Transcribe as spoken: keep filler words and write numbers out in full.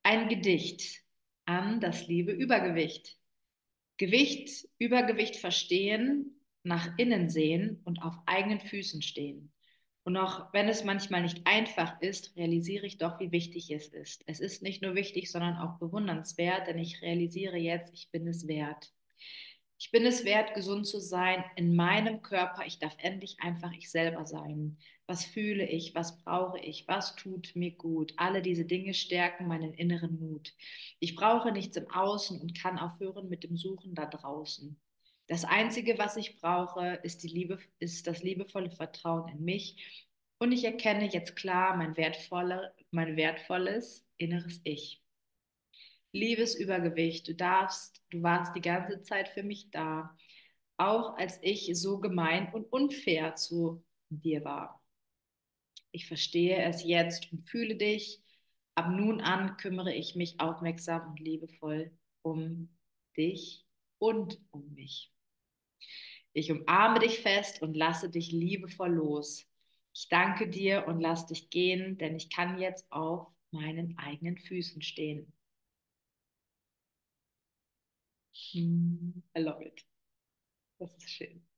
Ein Gedicht an das liebe Übergewicht. Gewicht, Übergewicht verstehen, nach innen sehen und auf eigenen Füßen stehen. Und auch wenn es manchmal nicht einfach ist, realisiere ich doch, wie wichtig es ist. Es ist nicht nur wichtig, sondern auch bewundernswert, denn ich realisiere jetzt, ich bin es wert. Ich bin es wert, gesund zu sein in meinem Körper. Ich darf endlich einfach ich selber sein. Was fühle ich? Was brauche ich? Was tut mir gut? Alle diese Dinge stärken meinen inneren Mut. Ich brauche nichts im Außen und kann aufhören mit dem Suchen da draußen. Das Einzige, was ich brauche, ist die Liebe, ist das liebevolle Vertrauen in mich. Und ich erkenne jetzt klar mein wertvolle, mein wertvolles inneres Ich. Liebes Übergewicht, du darfst, du warst die ganze Zeit für mich da, auch als ich so gemein und unfair zu dir war. Ich verstehe es jetzt und fühle dich. Ab nun an kümmere ich mich aufmerksam und liebevoll um dich und um mich. Ich umarme dich fest und lasse dich liebevoll los. Ich danke dir und lass dich gehen, denn ich kann jetzt auf meinen eigenen Füßen stehen. I love it. Das ist schön.